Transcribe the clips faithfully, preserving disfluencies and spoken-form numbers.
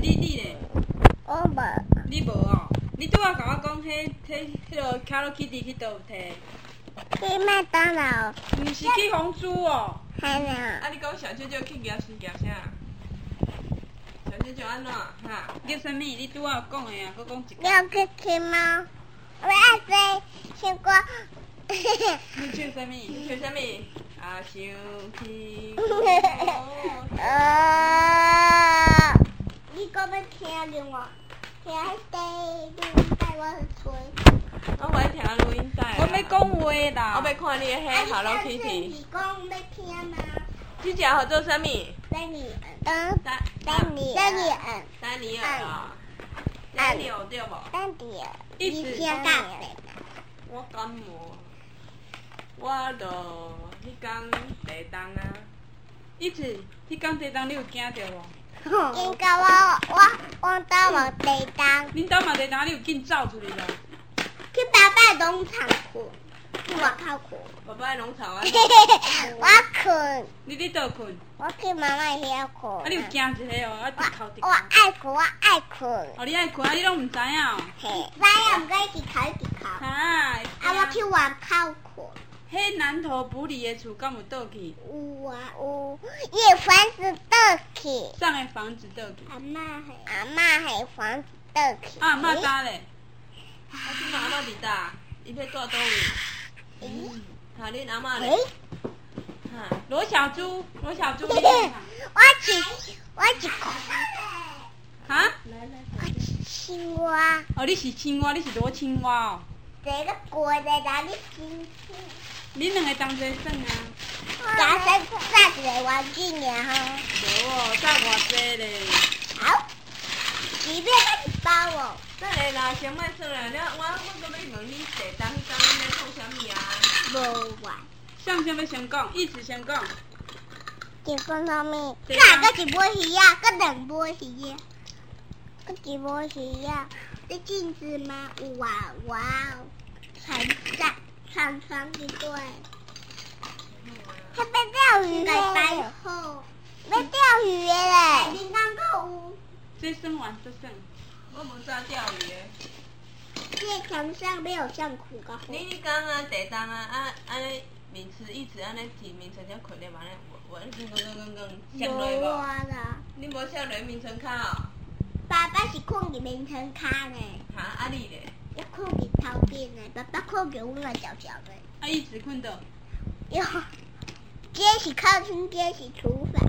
你你咧？ 我无。 你无哦？你拄仔甲我讲，迄、迄、迄落 Hello Kitty 去倒有摕？ 去麦当劳。 毋是去红珠哦。 还有。 啊！你讲小舅舅去夹是夹啥？小舅舅安怎？哈？ 叫啥物？你拄仔有讲的啊，佮讲一。 叫去去猫。我爱飞，先过。 你唱啥物？ 你唱啥物？啊，想起。 呃，你搁要听另外，听迄第录音带我去吹。 我袂听录音带。 我要讲话啦。 我要看你的迄 Hello Kitty。 你讲要听吗？ 这只叫做啥物？ 丹尼尔。嗯。丹丹尼丹尼尔。 丹尼尔啊。丹尼尔对无？ 丹尼尔。 一直听到的。 我感冒。我著迄天地动啊。 一直，迄天地动你有惊着无？ 惊到我我我兜无地动。 恁兜嘛地动，你有紧走出去无？ 去爸爸农场困，去外口困。 爸爸的农场啊。 我困。 你伫倒困？ 我去妈妈遐困。 啊，你有惊一下哦，啊，直哭直哭。 我爱困，我爱困。 哦，你爱困，啊，你拢毋知影哦。 嘿，知影，毋过一直哭一直哭。 哈。 啊，我去外口困。 迄南头埔里的厝敢有倒去？ 有啊有，伊的房子倒去。 上的房子倒去。 阿嬷嘿，阿嬷嘿房子倒去。 啊，阿嬷搭咧？ 啊，即马阿嬷伫搭？伊要住倒位？嗯，哈，恁阿嬷咧？哈， 罗小猪，罗小猪，你我是我是哈？ 我是青蛙。 哦，你是青蛙，你是罗青蛙哦。 这个过在哪里青？ 恁两个同齐耍啊？ 早生早一个玩具尔吼。 无哦，早偌济咧。 好，里面还一包哦。 等下啦，先莫算啦，了我我搁要问你地动迄天恁咧创啥物啊？ 无完。 上先要先讲，一直先讲。 结婚上面，哪个一尾鱼啊？个两尾鱼啊？个一尾鱼啊？这镜子吗？哇哇哦，船上船船一对，还被钓鱼嘞！白后被钓鱼嘞！你刚够有？ 这算完这算。 我无知钓鱼的。 这墙上没有像苦个。 你你讲啊，地动啊，啊安尼名词一直安尼提名称才困咧嘛咧，我我跟跟跟跟闪落无？ 啦。 你无闪落名称卡哦？ 爸爸是困伫名称卡呢。 哈，啊你咧？ 我困伫头边呢，爸爸困伫阮个脚脚的。 啊，一直困到。 哟，这是客厅，这是厨房。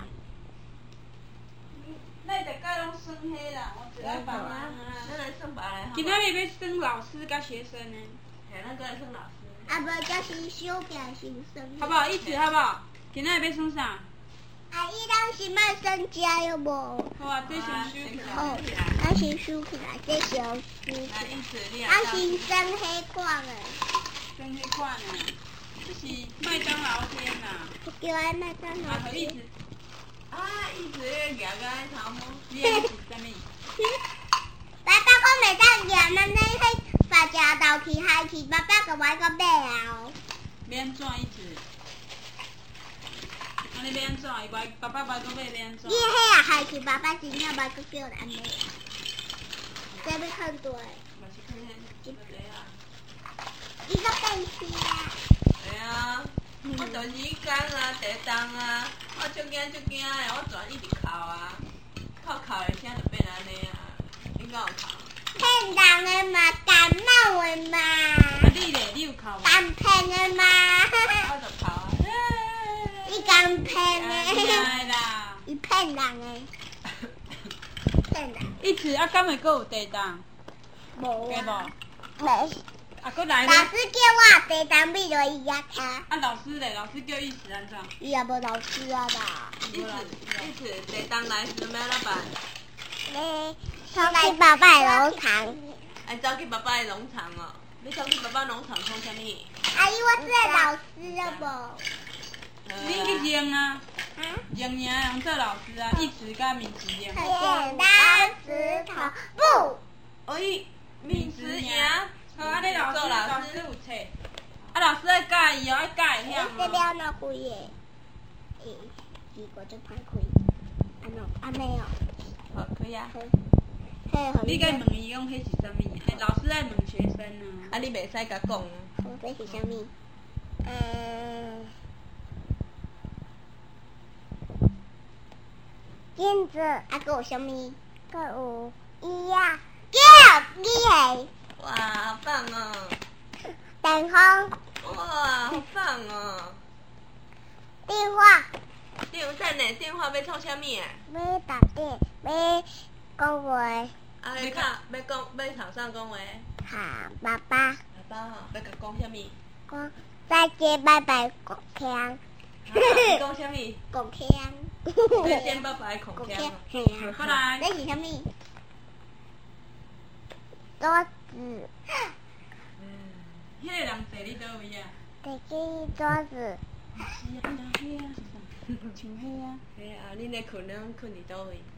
咱大概拢算迄啦，我一来帮啊。 咱来算别个。 今仔日要算老师甲学生呢。 嘿，咱搁来算老师。 啊，无就是小表先生。 好不好？一直好不好？今仔日要算啥？ 阿姨，咱是卖生家有无？ 好啊，这先收起来。 好，咱先收起来，这先收起来。 来，一直你啊，先生迄款诶。 生迄款诶，这是麦当劳天呐。 叫俺麦当劳。 啊，好一直。 啊，一直咧夹个头毛。 你爱是啥物？ 爸爸，我袂当夹，咱咧迄发食豆去海去，爸爸甲我个买啊。 要安怎一直？安尼要安怎？伊买爸爸买个买要安怎？ 你迄啊海去，爸爸真正买个叫咱买。这要看对。 嘛是看迄一个啊。 伊个变死啊！ 对啊，我就是迄天啊，地动啊，我足惊足惊的，我全一直哭啊，哭哭的声就变安尼啊，你敢有哭？ 骗人的嘛，感冒的嘛。 啊你咧，你有哭无？ 敢骗的嘛。 我就哭啊。 伊敢骗的。 哎啦。 伊骗人的。骗人。 一直啊，敢会阁有地动？ 无会无？ 没。 啊，阁来老咧。 师叫我地动比落伊遐卡。 啊，老师咧，老师叫意思安怎？ 伊也无老师啊啦。 一直一直地动来时要怎办？ 你送去爸爸的农场。 哎，走去爸爸的农场哦。你走去爸爸农场创啥物？ 阿姨，我是老师了无？ 你去认啊？ 啊？ 认名人做老师啊，一直甲名字认。 剪刀石头布。 哦，伊名词赢。 好，啊，你老师老师有册，啊，老师爱教伊哦，爱教会晓这哦。 了哪开的？诶，结果就歹开。安怎？安尼哦。 好，可以啊。 好。 你该问伊讲迄是啥物？哎，老师爱问学生啊。 啊，你袂使甲讲。 这是啥物？嗯，镜子，啊，还有啥物？还有衣啊，叫机器。 哇，好棒哦！ 电风。 哇，好棒哦！ 电话。 电等下，电话要创啥物啊？ 要打电，要讲话。 啊，要讲，要讲，要头上讲话。 哈，爸爸。 爸爸吼，要甲讲啥物？ 讲再见，拜拜，讲腔。 讲啥物？ 讲腔。 再见，拜拜，讲腔。 嘿啊。 过来。 这是啥物？桌子。 嗯。 迄个人坐你倒位啊？ 坐去桌子。 是啊，迄啊，是啥？像迄啊。 嘿啊，恁咧困拢困伫倒位？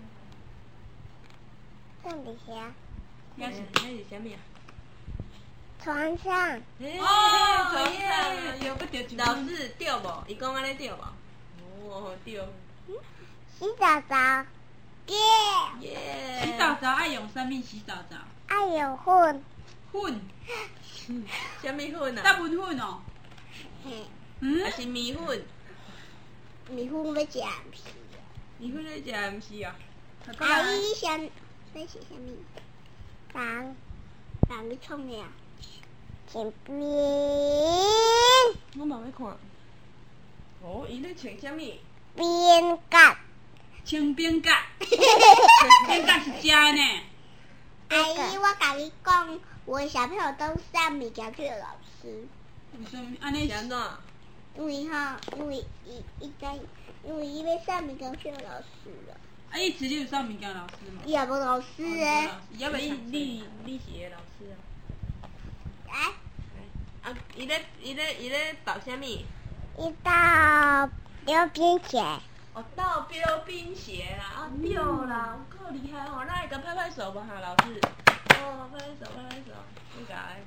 放伫遐。 遐是遐是啥物啊？ 床上。 哦，床上有个对，老师对无？伊讲安尼对无？哦，对。 洗澡澡。耶。 耶。 洗澡澡爱用啥物洗澡澡？ 爱用粉。 粉。 啥物粉啊？ 大粉粉哦。 嗯。还是米粉？ 米粉要食毋是？ 米粉要食毋是啊？ 阿姨想，这是啥物？人，人你创啥？前边。 我嘛要看。哦，伊咧穿啥物？ 边角。 穿边角。边角是食的呢。 阿姨，我甲你讲，我的小朋友都送物件去老师。 为什么安尼？ 是安怎？ 因为吼，因为伊伊在，因为伊要送物件去老师了。 啊，伊直接有送物件老师嘛？ 伊也无老师诶。 你你你是个老师啊？ 来。 啊，伊咧伊咧伊咧报啥物？ 伊到溜冰鞋。 哦，到溜冰鞋啦！啊，对啦，有够厉害吼！咱会甲拍拍手无哈，老师？哦，拍拍手，拍拍手，应该。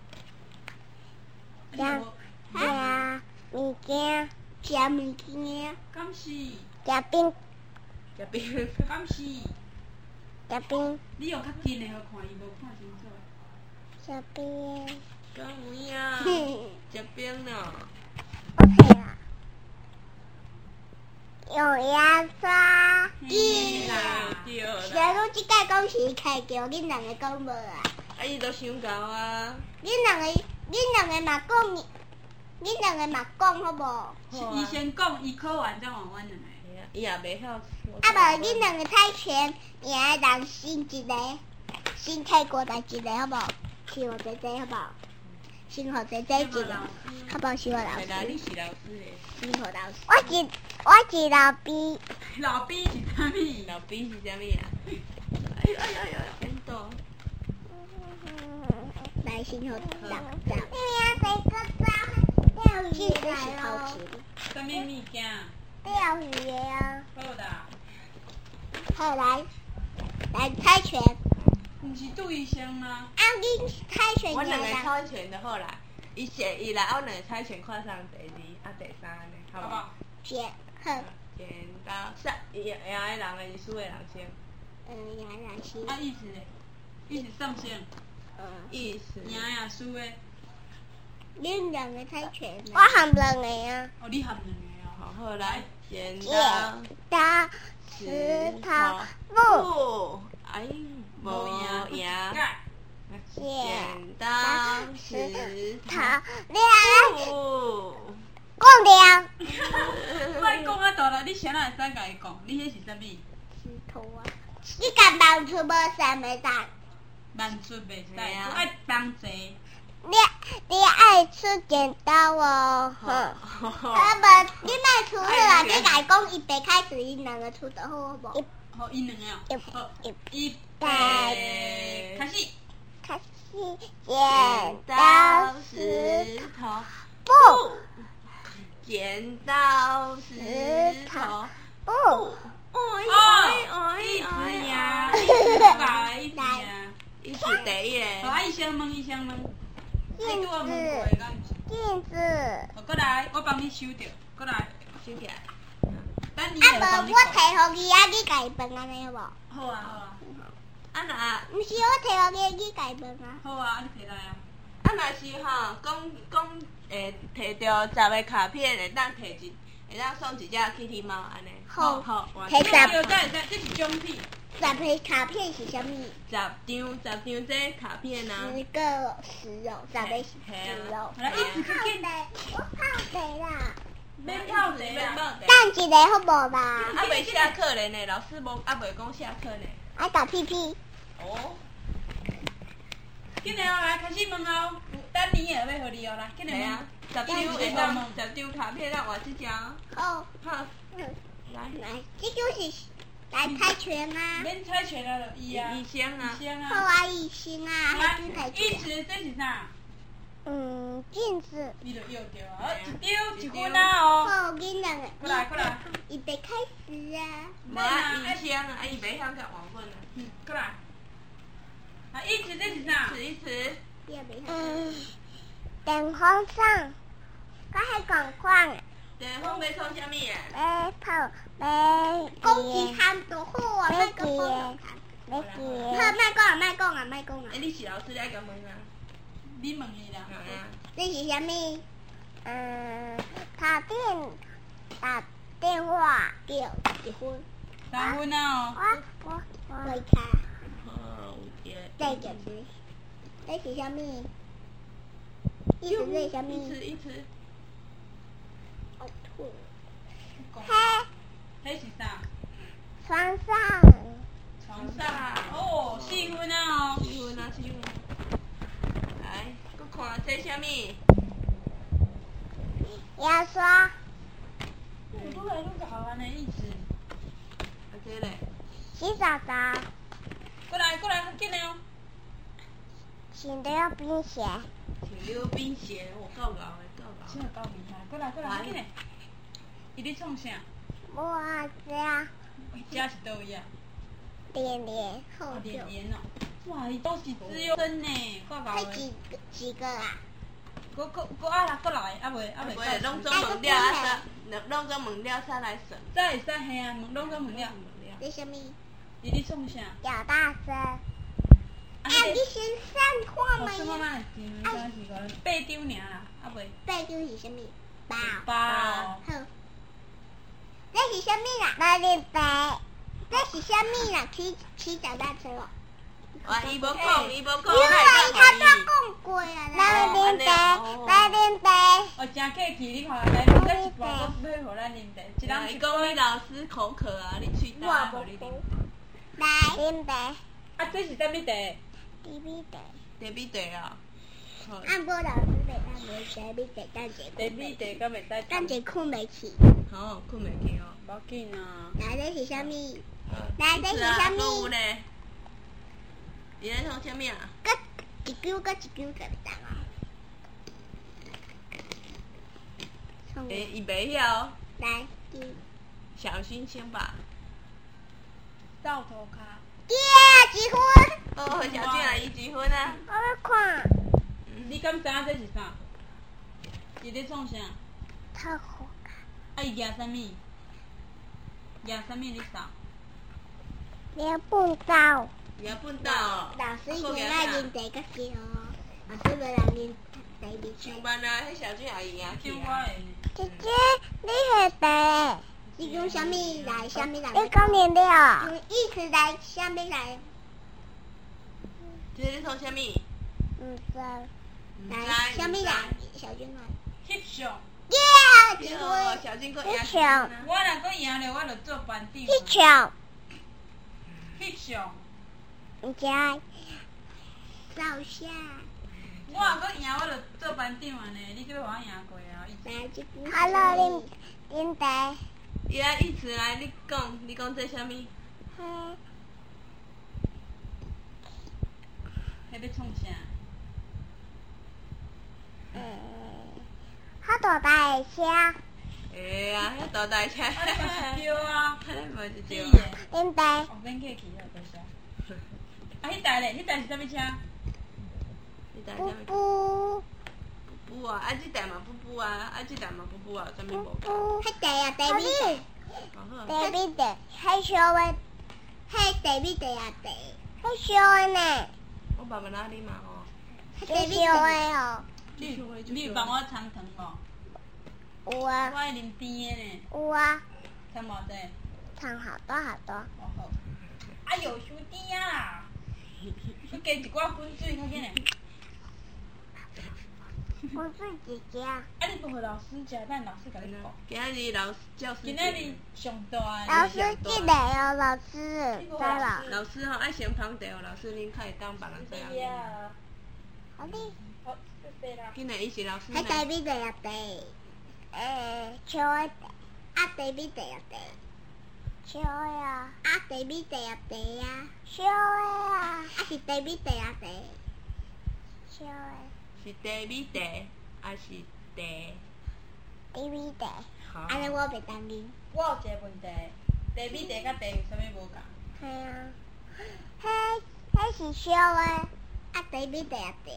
食食物件，食物件。 敢是？ 食冰。 食冰。 敢是？ 食冰。 你用较近的，互看伊无看清楚。 食冰。 敢有影？食冰呢 ？OK 啦。用牙刷。 对啦，对啦。 是啊，我即摆讲是开叫，恁两个讲无啊？ 啊，伊都想到啊。 恁两个，恁两个嘛讲，恁两个嘛讲好无？ 伊先讲，伊考完再换阮两个。 伊也袂晓。啊无，恁两个猜拳，赢的人先一个，先泰国来一个好无？是我姐姐好无？先互姐姐一个，好无？是我老师。 你是老师嘞。 是我老师。我是我是老毕。 老毕是啥物？ 老毕是啥物啊？哎呦哎呦哎呦，变多。 来，先互找找。哎呀，这个找钓鱼来了。 啥物物件？ 钓鱼的啊。 好啦。 好来，来猜拳。 毋是杜医生吗？ 啊，恁猜拳。 我两个猜拳就好啦。伊先伊来，我两个猜拳看上第二，啊第三呢，好不好？ 剪好。 剪刀石，赢赢的人的是输的人先。 嗯，赢的人先。 啊，意思嘞？意思上先。 嗯。意思。 赢呀，输的。 恁两个猜拳。我含两个啊。 哦，你含两个哦。好，好来，剪刀。 刀石头布。 哎，无赢赢。剪刀石头布。 讲了。 莫讲啊大了，你谁哪会使甲伊讲？你迄是啥物？ 石头啊！你敢望出无三个蛋？ 望出袂使，爱帮齐。 你你爱出剪刀哦，哼！啊无，你莫出好啊！你甲伊讲预备开始，因两个出得好好无？ 好，因两个哦。好，预备开始。 开始，剪刀石头布。 剪刀石头布。哦， 哦，意思呀，意思吧，意思呀。 意思第一个。 好，医生问，医生问。 镜子。镜子。 好，过来，我帮你收着。过来， 收起来。 啊无，我摕互伊啊，你家己分安尼好无？ 好啊，好啊。 啊若， 毋是我摕互你去家问啊。 好啊，你摕来啊。 啊若是吼，讲讲会摕到十个卡片，会当摕一，会当送一只 Kitty 猫安尼。 好， 好， 摕这个十这这这是奖品。 十个卡片是啥物？ 十张十张这卡片啊。 十个十哦，十个十哦。 来，一直去泡茶，我泡茶啦。 免泡茶免泡啦。 茶。 等一个好无啦？ 啊未下课咧呢，老师无啊未讲下课呢。 爱打屁屁。 哦。 今年后来开始问哦，等年下要互你哦来，今系年啊，十张会当十张卡片让我去讲。 好， 好， 嗯， 来， 来，这就是来猜拳啊。 免猜拳了就伊啊。 医生啊。 医生好啊。 啊，医生啊，还来是猜， 一拳。 直这是啥？ 嗯，镜子。 你就又对啊，一张一分啊哦。 好，囡仔的。 过来过来。 预备开始啊。 无啊，医生啊，啊伊袂晓甲换份啊。 嗯，过来。啊，一直这是啥？ 试一试。 嗯，电风扇，我还讲款。 电风要创啥物啊？ 要泡，要讲一项就好啊，莫讲讲。要记。好，莫讲啊，莫讲啊，莫讲啊哎，。你是老师来甲问啊？ 你问伊啦。 嗯啊。 这是啥物？嗯，打电打电话叫一分。 三分啊我哦。 我我会卡。 好，有对。 这就是，这是啥物？意思是啥一物？ 次一次。 我吐。 讲嘿， 迄是啥？ 床上。 床上。 哦，四分啊哦。 四分啊，四分。来，搁看这啥物？ 牙刷。 愈来愈好安尼意思。 啊，这嘞。 洗澡澡。 过来过来，较紧的哦。 请溜冰鞋。 请溜冰鞋，我够老的，够老。 真系够厉害，过来过来，较紧的。伊咧创啥？ 我家遮是倒位啊？ 连连后哦， 就。 连连哦。哇，伊都是自由生呢，够搞的。 还几个几个啊？ 搁搁搁啊啦，搁来，啊袂啊袂不会， 够拢总问了啊，啥？拢总问了啥来算？ 再会使嘿啊，问拢总问了。 这什么？ 伊咧创啥？ 表大声。 啊， 啊，你先上看哦，什么嘛？ 嘛？真敢是个八张尔啦，啊袂。 背就是什么？包。 包。 好。这是什么啦？来零白。这是什么啦？骑骑脚踏车哦。 啊，伊无讲，伊无讲， 因为还他都讲讲过啊。来零白，来零白。 哦，真客气，你看，来，你这一包都要互咱啉茶，一人伊一讲你老师口渴啊，你喙焦互你啉。 来零白。 啊，这是啥物茶？ D B 茶。 茶米茶啊。 按波老师袂当袂茶米茶，但是茶米茶敢袂使但是困袂起。 好，困袂去哦。 无要紧啊。 来，这是什么？ 来， 这是啥物有咧。你咧创啥物啊？ 搁一张搁一张就当啊。 诶，伊袂晓。 来，一。 小心先吧。 倒头卡。 耶，一分。 哦，小俊阿姨几分啊？ 我要看。 你敢知影这是啥？伊咧创啥？ 太好看。 啊，伊举啥物？举啥物你扫？ 连笨刀。 你要笨到哦。 老师以前爱啉茶较少哦，老师袂人啉茶米茶。 上班啊，迄小俊阿姨啊去叫我啊。 的呢。 姐姐，你会茶？你用什么来？什么来？你讲饮料。用意思来，什么来？ 这是创啥物？ 唔知。 唔来， 知。 什么来？小军来。 翕相。 耶，一哦， 分。 小俊个翕赢相。 我若搁赢了，我就做班长。 翕相。 翕相。 唔知。照相。 我若搁赢，我就做班长安尼，你叫我赢过啊？ 来，这边。Hello，林林德。 伊来一词来，你讲，你讲这啥物？ 嘿。 迄要创啥？ 嗯，好大台的车。 会啊，迄大台车。 啊，你嘛是对啊。 迄无一对条。 的。 林德。 哦，免客气啊，多谢。啊，迄台咧，迄台是啥物车？ 布迄台啥物？ 布。 布啊，啊，这台嘛布布啊，啊，这台嘛布布啊，啥物无？ 布。迄台啊，茶米茶。 好好。 茶米茶，迄小的，迄茶米茶啊茶，迄很烧的呢。 我爸爸哪里嘛吼？ 很烧的哦。 你你有帮我尝糖无？ 有啊。 我爱啉甜的呢。 有啊。 尝偌济？ 尝好多好多。 哦好。哎呦，伤甜啊！去加一寡滚水，较紧嘞。 我是姐姐啊。 啊，你不互老师食，等老师甲你讲。 今日老师教师节。 今仔日上大的。 老师记得哦，老师，知道。 老师吼爱先旁地哦，老师恁较会当别人这样。 好的。 好，谢谢啦。 今日伊是老师。 喺第邊第入地，誒，菜啊第邊第入地，菜啊，啊第邊第入地啊，菜啊，啊是第邊第入地，菜。 是地米地，还是地？ 地米地。 好。 安尼我袂当啉。 我有一个问题，地米地甲地有啥物无共？ 系啊，迄迄是烧的，啊地米地啊地，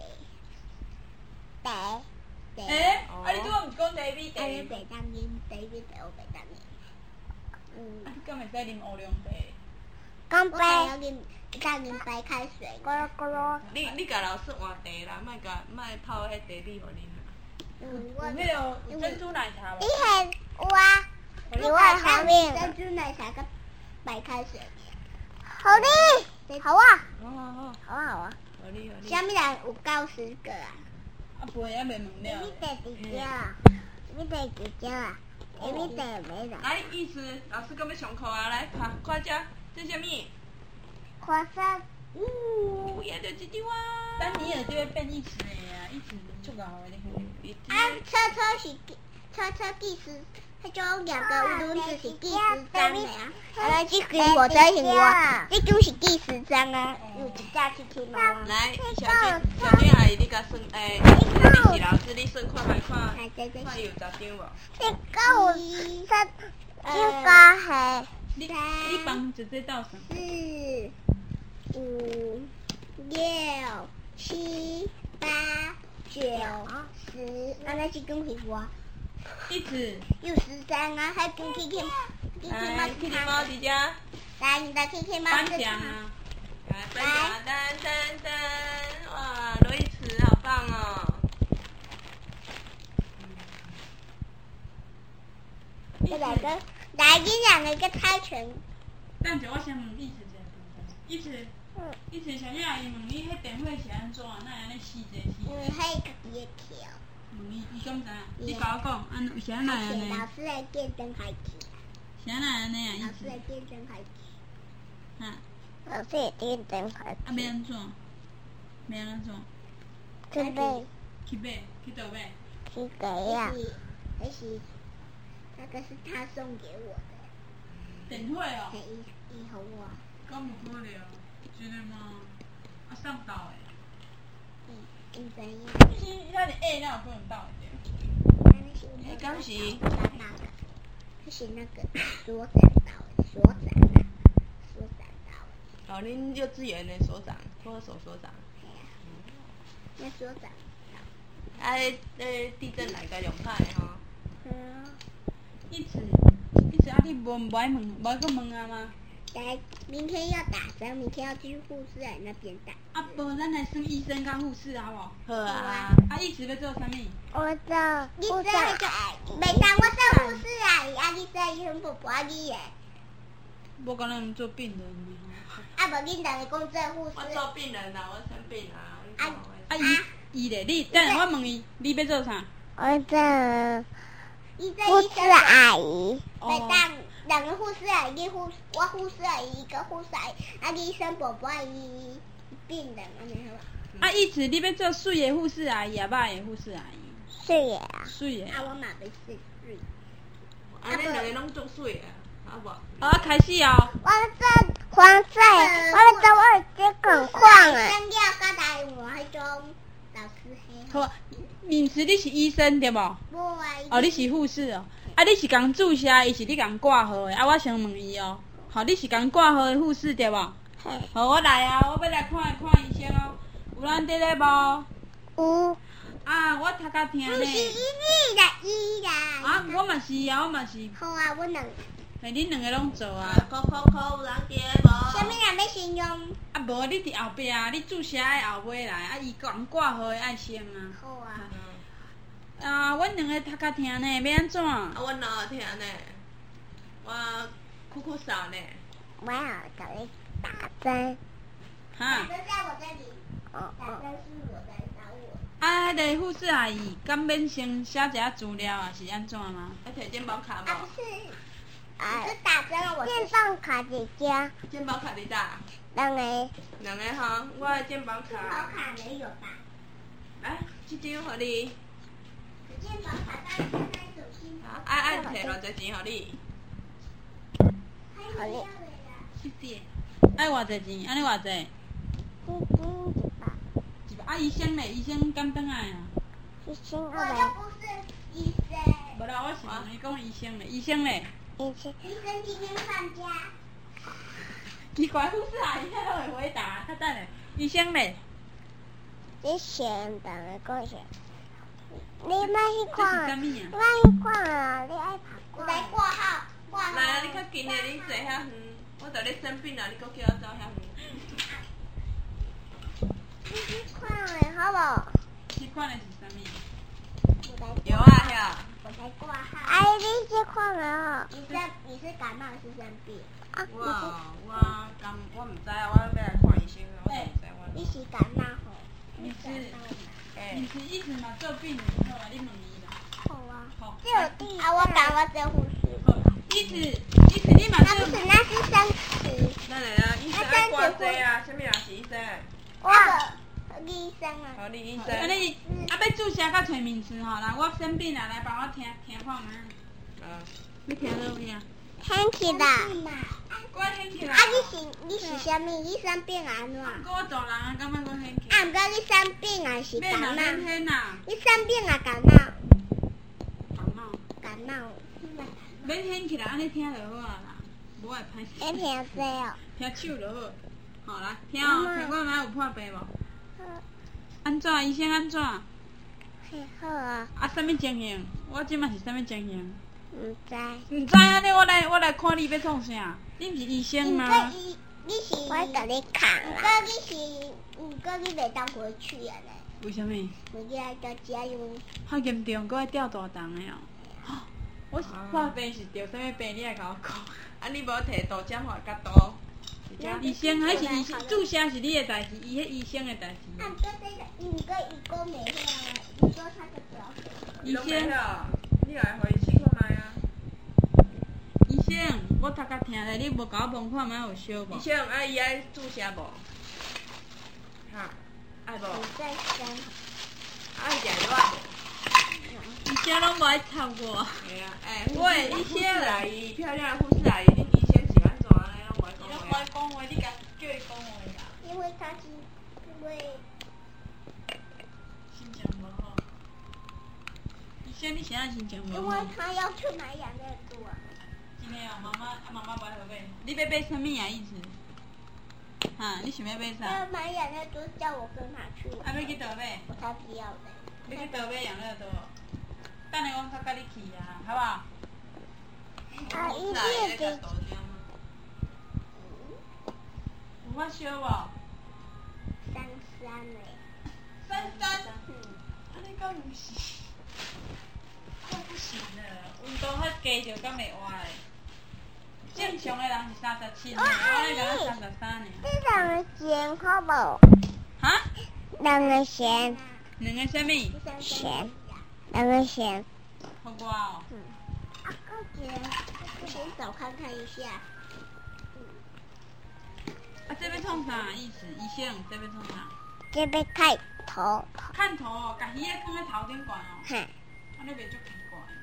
地地。 诶，啊你拄仔毋是讲地米地？ 安尼袂当啉，地米地我袂当啉。嗯。 啊你敢会使啉乌龙茶？ 讲白。当啉白开水，咕噜咕噜。 你你甲老师换茶啦，莫甲莫泡迄茶米互恁啦。 嗯，有迄个有珍珠奶茶无？ 你系有啊，有啊，后面珍珠奶茶跟白开水。好的，好啊， 好好好， 好啊好啊。 好哩好哩。 啥物人有九十个啊？ 啊，背还袂问了。 你第几只啊？你第几只啊？你第没啦？ 来，意思老师搁要上课啊，来，看，看遮，这啥物？ 花生。 呜，也就这张啊。 等你下就会变一池的啊，一池足够的你看。啊，车车是车车第十，迄种两个轮子是第十张的啊。啊，这根火车是我，这根是第十张啊。有一架去听吗？ 来，小姐，小姐阿姨，你甲算诶，你是老师，你算看卖看，看有十张无？ 这个有三，这个系。 你你帮直接倒算。 四、五、六、七、八、九、十，啊，那是恭喜我。 一次。 有十张啊，还跟 K K， 来 ，K K 猫伫遮。 来，你的 K K 猫。 颁奖啊！来，颁奖，噔噔噔，哇，罗一慈，好棒哦！ 这两个，来，你两个一个猜拳。 等者我先问一次一个问题，一次，一次小姐阿姨问你，迄电话是安怎？哪会安尼四个四个？ 嗯，迄家己的跳。 问伊，伊敢知影？你甲我讲，安为啥哪会安尼？ 老师来电灯开启。 啥哪会安尼啊？ 老师来电灯开启。 哈？ 老师来电灯开启。 啊，要安怎？要安怎？ 去买。 去买？去倒买？ 去给呀。那是，那个是他送给我的。 电话哦。 伊伊互我。 敢有可能？真的吗？啊，送到的。 嗯，唔知影。 是，咱的 A 哪有可能到的？ 哎，敢是？ 那是那个所长到的，所长啊，所长到的。 哦，恁幼稚园的所长，托儿所所长。 系啊。那所长。 啊，迄迄地震来甲用歹吼。 嗯。 一次，一次啊！你无无爱问，无爱搁问啊吗？ 来，明天要打针，明天要去护士来那边打。 啊，无，咱来算医生甲护士好无？ 好啊。 啊，一直要做啥物？ 我做护士阿姨。袂当我做护士阿姨，啊你做医生婆婆阿姨诶。 无可能做病人的。 啊，无恁两个讲做护士。 我做病人啦，我生病啦。 啊啊伊伊咧，你等下我问伊，你要做啥？ 我做护士阿姨。袂当。两个护士阿姨，护我护士阿姨，一个护士阿姨，啊，医生婆婆阿姨，病人安尼好吧？ 啊，意思你要做水的护士阿姨，啊歹的护士阿姨？ 水的啊。 水的。 啊，我嘛要水水。 啊，恁两个拢做水的，啊无？ 啊，开始哦。 我做黄色，我做我这更快诶。生了甲台湾迄种老师嘿。 好，名词你是医生对无？ 无啊。 哦，你是护士哦。啊，你是共注射，伊是你共挂号的。啊，我先问伊哦。好，你是共挂号的护士对无？好，我来啊，我要来看看医生哦。有人伫咧无？ 有。 啊，我头壳疼呢。 不是伊啦，伊啦。 啊，我嘛是啊，我嘛是。 好啊，我两嘿，恁两个拢做啊？ 扣扣扣，有人记的无？ 啥物人要先用？ 啊无，你伫后壁啊，你注写爱后尾来，啊伊讲挂号的爱先啊。 好啊。 啊，阮两个读较听呢，要安怎？ 啊，阮哪好听呢？我酷酷扫呢。 我要找你打针。 哈？ 打针在我这里。哦打针是我在找我。 啊，迄个护士阿姨，敢免先写一下资料啊？是安怎吗？ 要摕健保卡无？ 啊不是。啊，是打针我健保卡伫遮。 健保卡伫搭？ 两个。 两个哈，我的健保卡。 健保卡没有吧？ 来，这张互你。 健保卡在在手机。 啊，爱爱摕偌济钱互你？ 好哩。 谢谢。爱偌济钱？安尼偌济？ 一斤一百。 一百。啊，医生咧？医生敢转来啊？ 一千二百。我又不是医生。 无啦，我是问你讲医生咧，医生咧？ 医生。医生今天放假。 奇怪，护士阿姨遐都会回答，较等咧。医生咧？ 你先等下过去。你莫去看， 你莫去看啊！你爱拍挂。来挂号，挂号。 来啊！你较近的，你坐遐远，我着咧生病啊！你搁叫我走遐远。 你去看诶，好无？ 去看的是啥物？ 有啊，遐。 我才挂号。哎，你去看啊！你是你是感冒还是生病？ 啊，我我感我毋知啊，我要来看医生啊，我毋知我。 你是感冒吼？ 你是， 哎。 你是一直嘛做病人好啊？你问伊啦。 好啊。 好。 这有第啊，我讲我做护士。 好，一直一直你嘛做。 那不是，那是生词。 咱来啊，医生爱挂这啊，什么人是医生？ 我医生啊。 好，你医生。 安尼，啊要注写甲找名词吼，来我生病啦，来帮我听听看嘛。 嗯。 你听到未啊？ 听起啦。 我听起来。 啊，你是你是啥物？你生病安怎？ 我大人啊，感觉我听起。 啊，毋过你生病啊是感冒。 免免啦。 你生病啊感冒。 感冒。 感冒。 免听起来，安尼听就好啊啦，无会歹势。 你听这哦。 听手就好。好啦，听哦，听我买有破病无？安怎？医生安怎？ 嘿，好啊。 啊，什么情形？我即马是什么情形？ 毋知。 毋知安尼，我来我来看你要创啥？你毋是医生吗？ 你你是我甲你看啦。毋过你是，毋过你袂当回去啊咧。 为什么？ 我你来到家用。 较严重，搁爱吊大重的哦。我是破病是着什么病？你来甲我讲。 啊，你无摕刀针或甲刀？ 医生还是医生？注射是你的代志，伊迄医生的代志。 啊，毋过这个，毋过伊讲袂晓啊，伊说他的表。 医生， 你来互伊试看卖啊。 医生，我头壳疼咧，你无甲我问看卖有烧无？ 医生，啊伊爱注射无？哈，爱无？ 你在生。 爱食药啊无？ 医生拢无爱插我。 系啊，哎，喂，医生阿姨，漂亮的护士阿姨，恁医生是安怎安尼拢无爱讲话？ 拢无爱讲话，你甲叫伊讲话啦。 因为他是因为心情无好。医生，你现在心情无好？ 因为他要去买养乐多啊。 今天哦，妈妈啊，妈妈买好买。你要买什么啊？意思？哈，你想要买啥？ 要买养乐多，叫我跟他去。 啊，要去倒买？ 我才不要嘞。 要去倒买养乐多？等下我较甲你去啊，好不好？ 啊，伊这这个。 有发烧无？ 三三嘞。 三三。嗯。安尼讲毋是。我不行了，运动较加就敢会活嘞。正常的人是三十七，我咧甲咱三十三呢。 你两个钱好无？ 哈？ 两个钱。 两个什么？ 钱。两个钱。 好我哦。 嗯。啊，哥姐，我先找看看一下。 啊，这要创啥意思？医生，这要创啥？ 这要看头。 看头哦，把鱼放在头顶管哦。 哼。 安尼袂足奇怪嘛？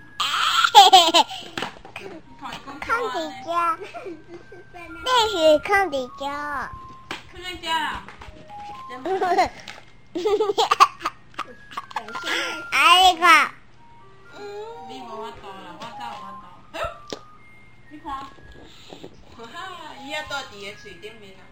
看伫遮，你是看伫遮。 看在遮啦。 哎，你看。 你无法度啦，我才有法度。哎呦，你看， 哈，伊遐倒伫个喙顶面啊。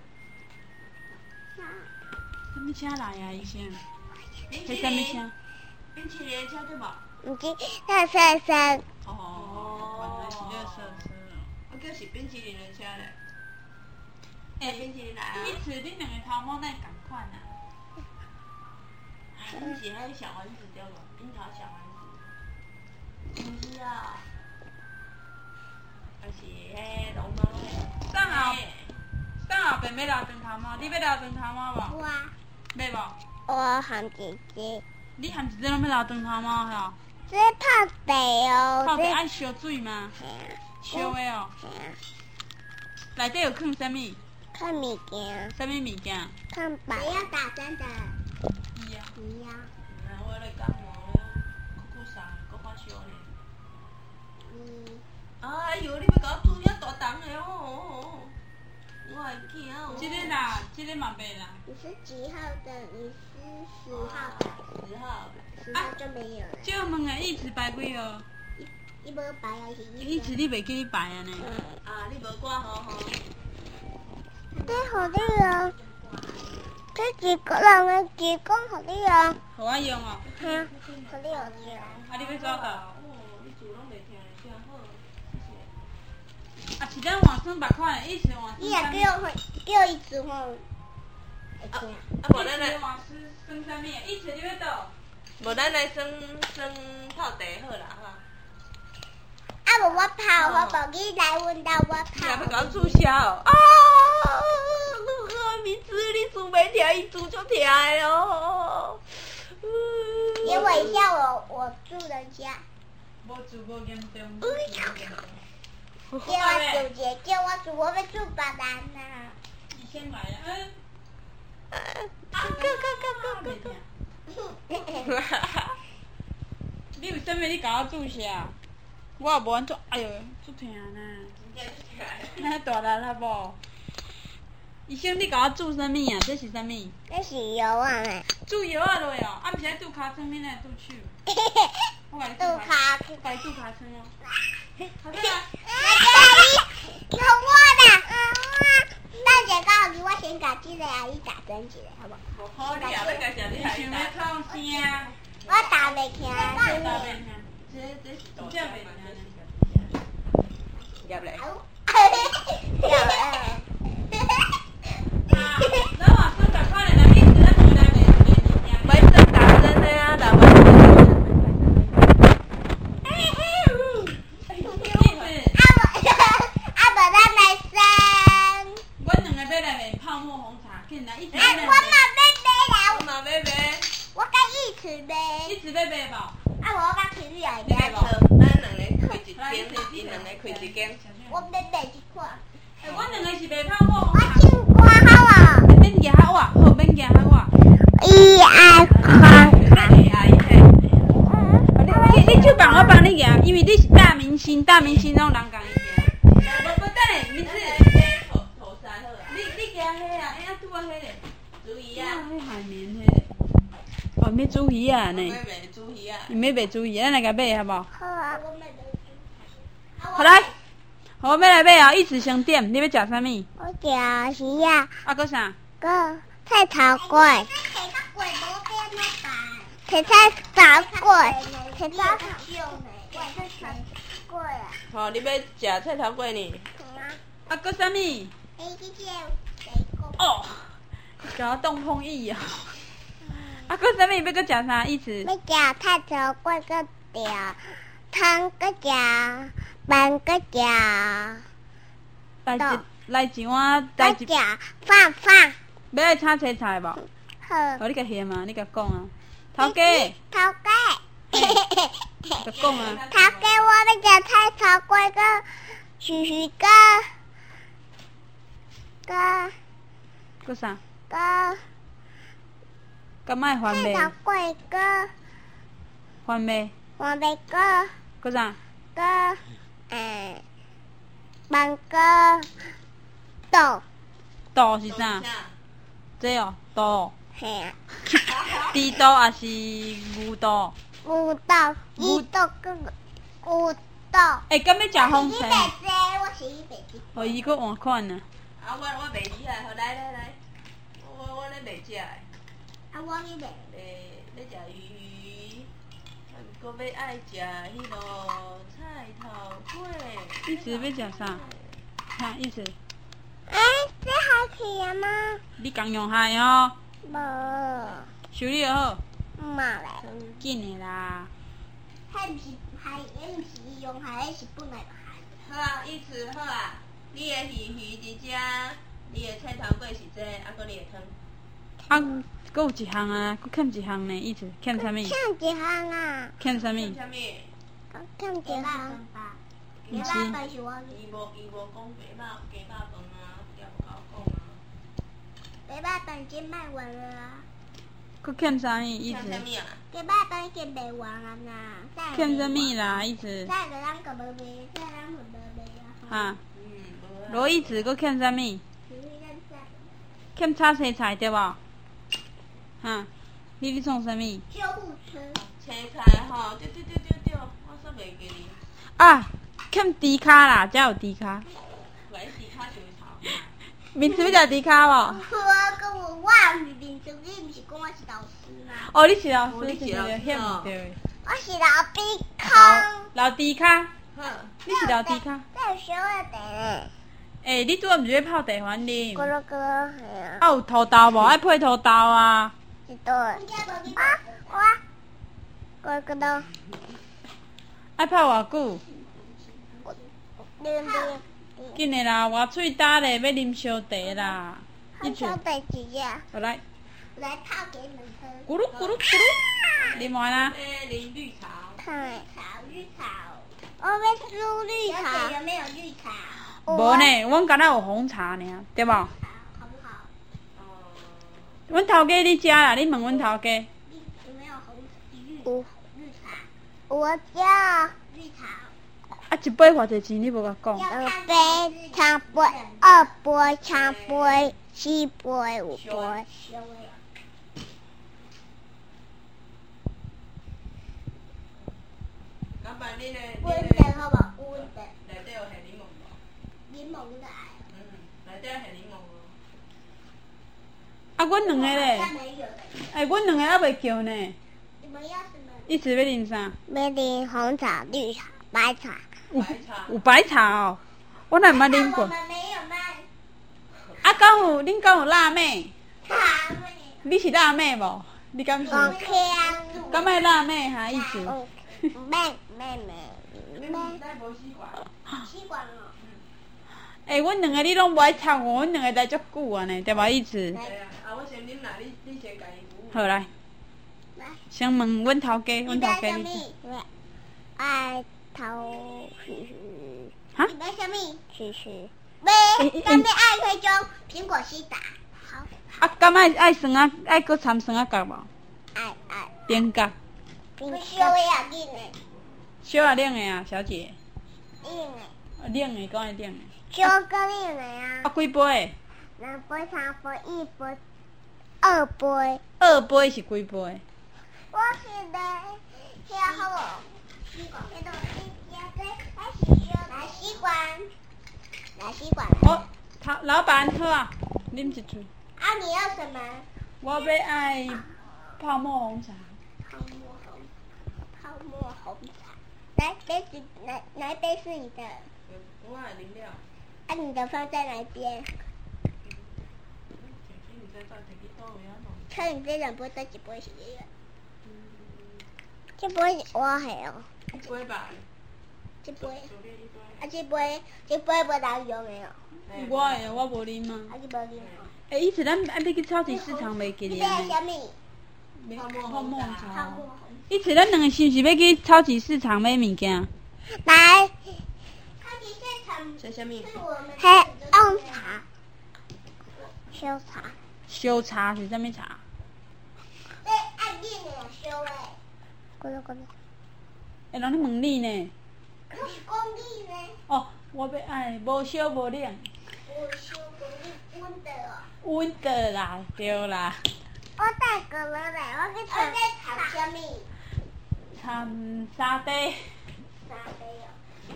什么车来啊，医生？ 冰是什么车？ 冰淇淋的车对无？ 唔知，那三三。 哦，原来是热色车哦。 我叫个是冰淇淋的车嘞。哎，冰淇淋来啊！ 彼此恁两个头毛哪会共款啊？ 你是迄小丸子对无？樱桃小丸子。不是啊。还是迄龙猫的。 等后，等后便要留长头毛，你要留长头毛无？ 我要无？ 我喊姐姐， 你含一只拢要留长头毛吼？ 这泡茶哦， 泡茶这爱烧水吗？烧的哦。内底有放啥物？ 看物件， 啥物物件？ 看白。不要打针的。 伊啊。 不要。 然后我咧感冒咧，酷酷啥，搁发烧呢。 嗯。 哎呦，你要甲我煮遐大重的哦！我会惊哦。 这个啦，这个嘛袂啦。 你是几号的？你是十号的。 十号。 十号就没有了。 借我问下，一直排几号？ 伊无排啊，是一直你袂记你排啊呢？ 啊，你无挂号吼？ 这好厉害！这几个人的几个好厉害！ 互我用哦。 嗯，好厉害！ 啊，你要怎个？ 哦，你煮拢袂听，真好，谢谢。 啊，是咱换算别款的，一直换算。 你也给我给我一支吼。 啊啊，无咱来换算算啥物？一直你要倒？ 无咱来算算泡茶好啦哈。 啊无我泡，我无你来闻到我泡。 你也要甲我注销啊！我名字你煮袂听，伊煮足听的哦。 给我一下，我我住人家。 无住无严重。 叫我煮者，叫我煮，我要煮别人呐。 你先来啊！嗯。 啊！go go go go go！ 你为什么你甲我注射？我也无安怎，哎哟，足疼呢。那大力啦无？医生，你甲我注啥物啊？这是啥物？ 这是药啊嘞。 注药啊落哦，啊，毋是爱注尻川，免来注手。我甲你注骹， 我甲你注尻川哦。好那个你，有我的。大姐告诉你，我先甲这个阿姨打针一下，好不？ 无好，你也要甲谁？你还想要创声？ 我打袂听， 打袂听。 这这是大这袂听。 入来。 要了。 咱换算别款的，咱一直咱回来袂袂听。 袂算打针的啊，打袂。 泡沫红茶，进来一直。 哎，我嘛要买啦。 我嘛要买。 我甲一起买。 一直要买无？ 啊，无我甲去你来买无？咱两个开一间，因两个开一间。 我要买一款。 哎，阮两个是卖泡沫红茶。 我唱歌好啊。 免夹我，好免夹我。 一二三。 你你就帮我帮你夹，因为你是大明星，大明星拢人共伊夹。无无等下，名字。你你夹迄啊？哎呀，拄啊迄个。 煮鱼啊。 迄海绵迄个。哦，要煮鱼啊呢？ 要卖煮鱼啊。 伊要卖煮鱼，咱来甲买好无？ 好啊。 好来，好，我要来买哦，一直先点，你要食啥物？ 我食是啊。 啊，搁啥？ 搁菜头粿。菜菜炒粿，菜炒粿啊。 好，你要食菜头粿呢？ 啊，搁啥物？哦，甲我冻碰意哦。啊，搁啥物？要搁食啥？意思？ 要食菜头粿，搁食汤，搁食饭，搁食。 来一来一碗，来一。 搁食饭饭。 要来炒青菜无？ 好。 哦，你甲嫌啊？你甲讲啊？头家。 头家。 甲讲啊？ 头家，我要食菜头粿，搁鱼鱼搁搁。 搁啥？ 搁。 搁卖番麦。 菜头粿搁。 番麦。 番麦搁。 搁啥？ 搁诶，饭搁豆。 豆是啥？这哦，豆。 嘿啊。 猪豆还是牛豆？ 牛豆，牛豆搁牛豆。 哎，敢要食风菜？ 你白汁，我是伊白汁。 哦，伊搁换款呢。 啊，我我卖起来，好来来来，我我咧卖食的。 啊，我去卖。 诶，要食鱼，啊，搁要爱食迄落菜头粿。 你是要食啥？ 哈，意思。 哎，这还可以吗？ 你刚用害哦。 无。 修理就好。 嘛嘞。 紧的啦。 迄毋是害，迄毋是用害，迄是本来害。 好啊，意思好啊。你的鱼鱼伫遮，你的菜头粿是这，啊，搁你的汤。 啊，搁有一项啊，搁欠一项呢，意思欠啥物？ 欠一项啊。 欠啥物？ 欠啥物？ 欠一项。 毋是。 伊无伊无讲白肉鸡肉饭啊，也无甲我讲啊。 白肉饭已经卖完了啊。 搁欠啥物？意思？ 欠啥物啊？ 白肉饭已经卖完啊呐。 欠啥物啦？意思？ 再个咱个无卖，再咱个无卖啊。 哈。 嗯，无啊。 无意思，搁欠啥物？欠炒青菜对无？哈，你咧创啥物？ 救护车。 青菜吼，对对对对对，我煞袂记哩。 啊，欠猪骹啦，遮有猪骹。 来猪骹就会炒。 明次要食猪骹无？ 我跟我忘记名字，你毋是讲我是老师吗？ 哦，你是老师， 哦你是是老师欠哦毋对。 我是老逼康。 老猪骹， 好。 你是老猪骹。 这有小的茶。 诶，你拄仔毋是咧泡茶番啉？ 咕噜咕噜系啊。 啊，有土豆无？爱配土豆啊。 是对。啊，我。咕噜咕噜。 爱泡偌久？ 啉啉。 紧的啦，外喙焦咧，要啉烧茶啦。 喝小茶几呀？ 好来。 来泡给你们喝。 咕噜咕噜咕噜，啉完啦。 诶，啉绿茶。 对，炒绿茶。我要煮绿茶。小姐有没有绿茶？ 无呢，阮敢若有红茶尔，对无？ 好不好？ 哦。 阮头家你食啦，你问阮头家。 有没有红绿绿茶？我叫绿茶。 啊，一杯偌济钱？你无甲讲。 二杯、三杯、二杯、三杯、四杯、五杯。 老板，你咧？ 温的好不好？温的。 内底有下柠檬无？ 柠檬的爱。 嗯，内底有下柠檬无？ 啊，阮两个咧。哎，阮两个还袂叫呢。 你们要什么？ 一直要啉啥？ 要啉红茶、绿茶、白茶。 有有白茶哦，我哪毋捌啉过。 我们没有卖。 啊，敢有恁敢有辣妹？ 辣妹。 你是辣妹无？你敢是？ 我香。 敢卖辣妹哈意思？ 妹妹妹妹。 咱无吸管。 吸管哦。 诶，阮两个你拢无爱插我，阮两个来足久啊呢，对无意思？ 对啊，啊，我先啉啦，你你先家己服务。 好来。 来。 先问阮头家，阮头家你。 爱头嘘嘘。 哈？ 你买什么？嘘嘘。买，干杯爱可以中苹果西打。好。 啊，敢爱爱酸啊？爱搁掺酸啊角无？ 爱爱。 边角。 冰小的啊，冷的。 小啊，冷的啊，小姐。 冷的。 冷的，讲会冷的。 小个冷的啊。 啊，几杯？ 两杯、三杯、一杯、二杯。 二杯是几杯？ 我是来，听好无？吸管。那个一、二、三、四、来吸管，来吸管。 哦，老老板好啊，啉一喙。 啊，你要什么？ 我要爱泡沫红茶。 泡沫红，泡沫红茶。来，杯子哪哪一杯是你的？ 我也啉了。 啊，你的放在哪边？看你这两杯，这几杯是一样。这杯我系哦。 一杯吧。 这杯。啊，这杯这杯无人用的哦。 我的，我无啉啊。 啊，你无啉哦。 诶，以前咱啊要去超级市场买几你粒啊？ 买什么？ 泡沫泡茶。 沫红。 以前咱两个是毋是要去超级市场买物件？ 来。超级市场。 吃什么？ 黑红茶。烧茶。 烧茶是啥物茶？ 对，爱冷的烧的。咕噜咕噜。 诶，人咧问你呢。 我是讲你呢。 哦，我要爱无烧无冷。 无烧无冷，温的哦。 温的啦，对啦。 我带过来嘞，我去炒。我在炒什么？ 掺沙茶。 沙茶哦。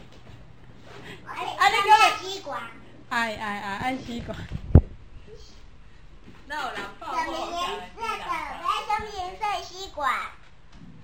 啊，你叫我吸管。 爱爱爱爱吸管。 那有人泡什么沫红茶颜色的？来，什么颜色的吸管？